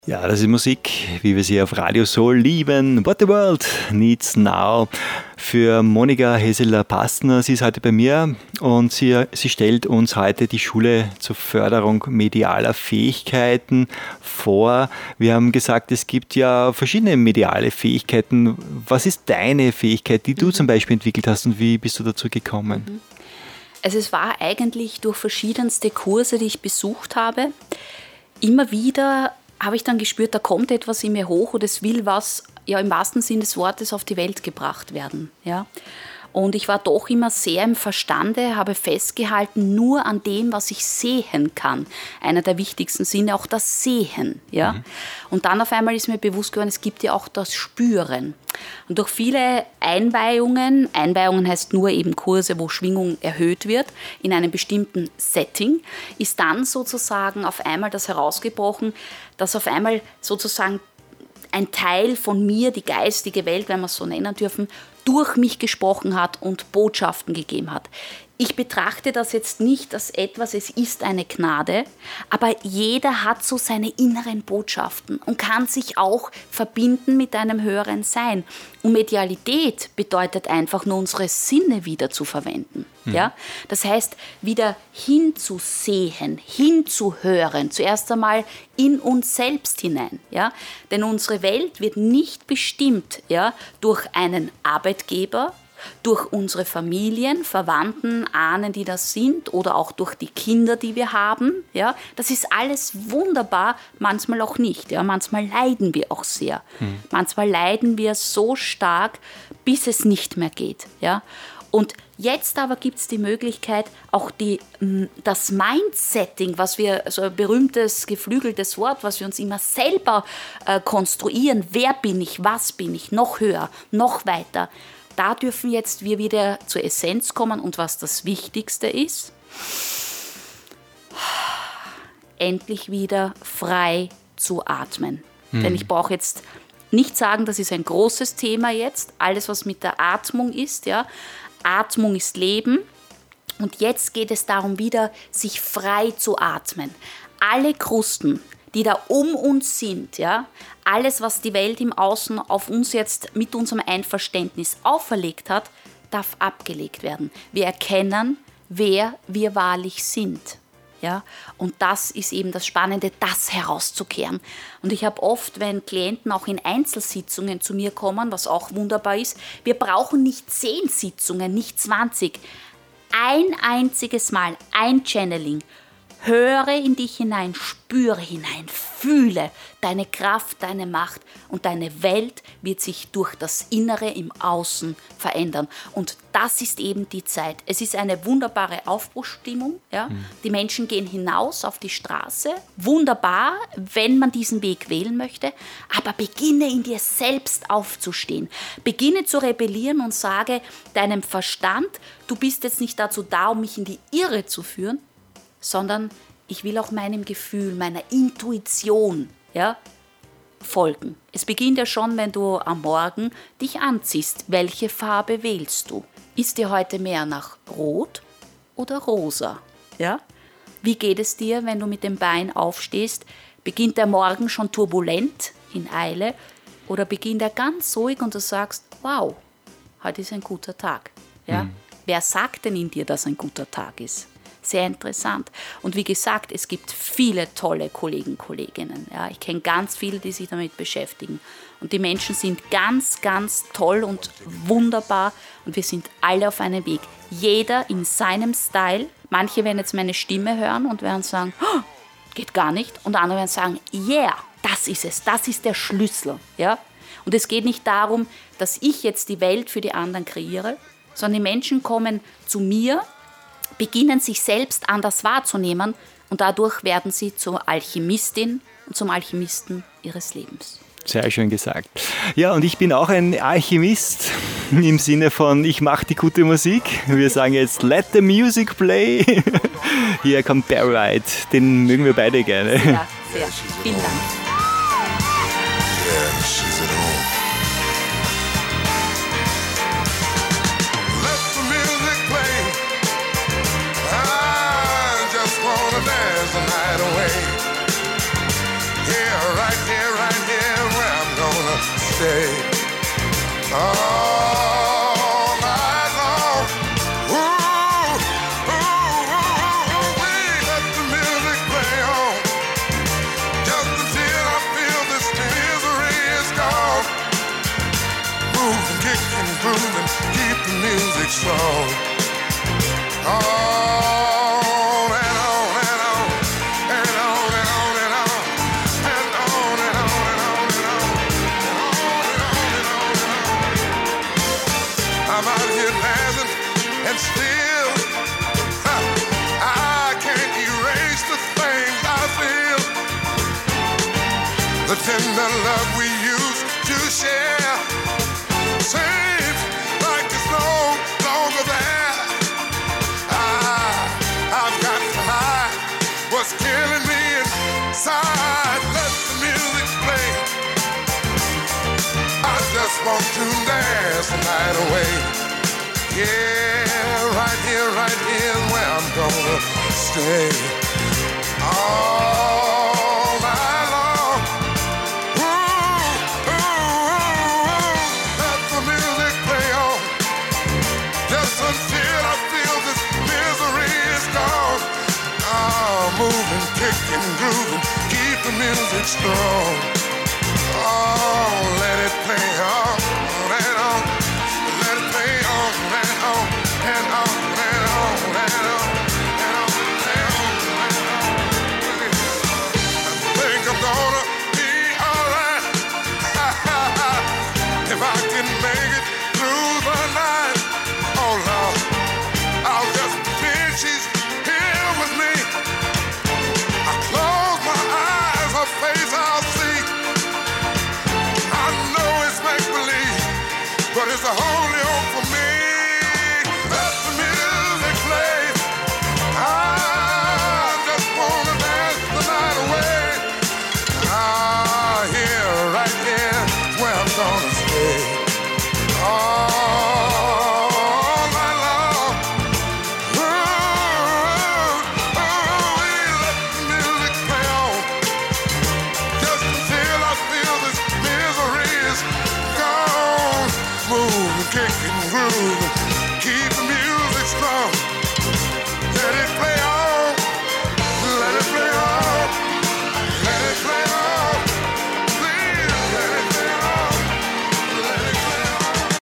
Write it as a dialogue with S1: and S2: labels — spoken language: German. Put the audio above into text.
S1: Ja, das ist Musik, wie wir sie auf Radio Soul lieben. What the World Needs Now für Monika Heseler-Pastner. Sie ist heute bei mir und sie stellt uns heute die Schule zur Förderung medialer Fähigkeiten vor. Wir haben gesagt, es gibt ja verschiedene mediale Fähigkeiten. Was ist deine Fähigkeit, die du zum Beispiel entwickelt hast und wie bist du dazu gekommen?
S2: Also es war eigentlich durch verschiedenste Kurse, die ich besucht habe, immer wieder habe ich dann gespürt, da kommt etwas in mir hoch und es will was, ja im wahrsten Sinne des Wortes, auf die Welt gebracht werden. Ja. Und ich war doch immer sehr im Verstande, habe festgehalten nur an dem, was ich sehen kann. Einer der wichtigsten Sinne, auch das Sehen. Ja? Und dann auf einmal ist mir bewusst geworden, es gibt ja auch das Spüren. Und durch viele Einweihungen heißt nur eben Kurse, wo Schwingung erhöht wird, in einem bestimmten Setting, ist dann sozusagen auf einmal das herausgebrochen, dass auf einmal sozusagen ein Teil von mir, die geistige Welt, wenn wir es so nennen dürfen, durch mich gesprochen hat und Botschaften gegeben hat. Ich betrachte das jetzt nicht als etwas, es ist eine Gnade, aber jeder hat so seine inneren Botschaften und kann sich auch verbinden mit einem höheren Sein. Und Medialität bedeutet einfach nur, unsere Sinne wieder zu verwenden. Ja? Das heißt, wieder hinzusehen, hinzuhören, zuerst einmal in uns selbst hinein. Ja? Denn unsere Welt wird nicht bestimmt, ja, durch einen Arbeitgeber, durch unsere Familien, Verwandten, Ahnen, die das sind, oder auch durch die Kinder, die wir haben. Ja, das ist alles wunderbar, manchmal auch nicht. Ja, manchmal leiden wir auch sehr. Manchmal leiden wir so stark, bis es nicht mehr geht. Ja. Und jetzt aber gibt es die Möglichkeit, auch das Mindsetting, was wir, so ein berühmtes, geflügeltes Wort, was wir uns immer selber konstruieren, wer bin ich, was bin ich, noch höher, noch weiter. Da dürfen jetzt wir wieder zur Essenz kommen und was das Wichtigste ist, endlich wieder frei zu atmen. Denn ich brauche jetzt nicht sagen, das ist ein großes Thema jetzt, alles was mit der Atmung ist, ja. Atmung ist Leben und jetzt geht es darum wieder, sich frei zu atmen. Alle Krusten, die da um uns sind, ja, alles, was die Welt im Außen auf uns jetzt mit unserem Einverständnis auferlegt hat, darf abgelegt werden. Wir erkennen, wer wir wahrlich sind. Ja? Und das ist eben das Spannende, das herauszukehren. Und ich habe oft, wenn Klienten auch in Einzelsitzungen zu mir kommen, was auch wunderbar ist, wir brauchen nicht 10 Sitzungen, nicht 20. Ein einziges Mal, ein Channeling. Höre in dich hinein, spüre hinein, fühle deine Kraft, deine Macht und deine Welt wird sich durch das Innere im Außen verändern. Und das ist eben die Zeit. Es ist eine wunderbare Aufbruchsstimmung. Ja? Die Menschen gehen hinaus auf die Straße. Wunderbar, wenn man diesen Weg wählen möchte. Aber beginne in dir selbst aufzustehen. Beginne zu rebellieren und sage deinem Verstand, du bist jetzt nicht dazu da, um mich in die Irre zu führen, sondern ich will auch meinem Gefühl, meiner Intuition, ja, folgen. Es beginnt ja schon, wenn du am Morgen dich anziehst. Welche Farbe wählst du? Ist dir heute mehr nach Rot oder Rosa? Ja? Wie geht es dir, wenn du mit dem Bein aufstehst? Beginnt der Morgen schon turbulent, in Eile? Oder beginnt er ganz ruhig und du sagst, wow, heute ist ein guter Tag? Ja? Wer sagt denn in dir, dass ein guter Tag ist? Sehr interessant. Und wie gesagt, es gibt viele tolle Kollegen, Kolleginnen. Ja, ich kenne ganz viele, die sich damit beschäftigen. Und die Menschen sind ganz, ganz toll und wunderbar. Und wir sind alle auf einem Weg. Jeder in seinem Style. Manche werden jetzt meine Stimme hören und werden sagen, oh, geht gar nicht. Und andere werden sagen, yeah, das ist es. Das ist der Schlüssel. Ja? Und es geht nicht darum, dass ich jetzt die Welt für die anderen kreiere, sondern die Menschen kommen zu mir, beginnen sich selbst anders wahrzunehmen und dadurch werden sie zur Alchemistin und zum Alchemisten ihres Lebens.
S1: Sehr schön gesagt. Ja, und ich bin auch ein Alchemist im Sinne von, ich mache die gute Musik. Wir sagen jetzt, let the music play. Hier kommt Barry White, den mögen wir beide gerne.
S2: Ja, sehr. Vielen Dank.
S3: Dance the night away. Here, right here. all night long. Ooh, we let the music play on, just until I feel this misery is gone. Move and kick and groove and keep the music strong. On and on and on and on and on and on and on and on and on and on and on and on. I'm out here dancing and still I can't erase the things I feel. The tender love we used to share seems like it's no longer there. I've got to hide what's killing me inside. Let the music play. I just want to dance the night away. Yeah, right here is where I'm gonna stay. All night long. Ooh, let the music play on, just until I feel this misery is gone. Moving, kicking, grooving, keep the music strong. Oh, let it play on and on, let it play on and on and on and on and on and on and on and on. I think I'm gonna be alright if I can make it through the night. Oh Lord, I'll just pretend she's here with me. I close my eyes, her face I'll see. I know it's make-believe, but it's the only hope for me. Let the music play. I just wanna dance the night away. Here, right here, is where I'm gonna stay. All night long. We let the music play on, just until I feel this misery is gone. Move, kick and groove.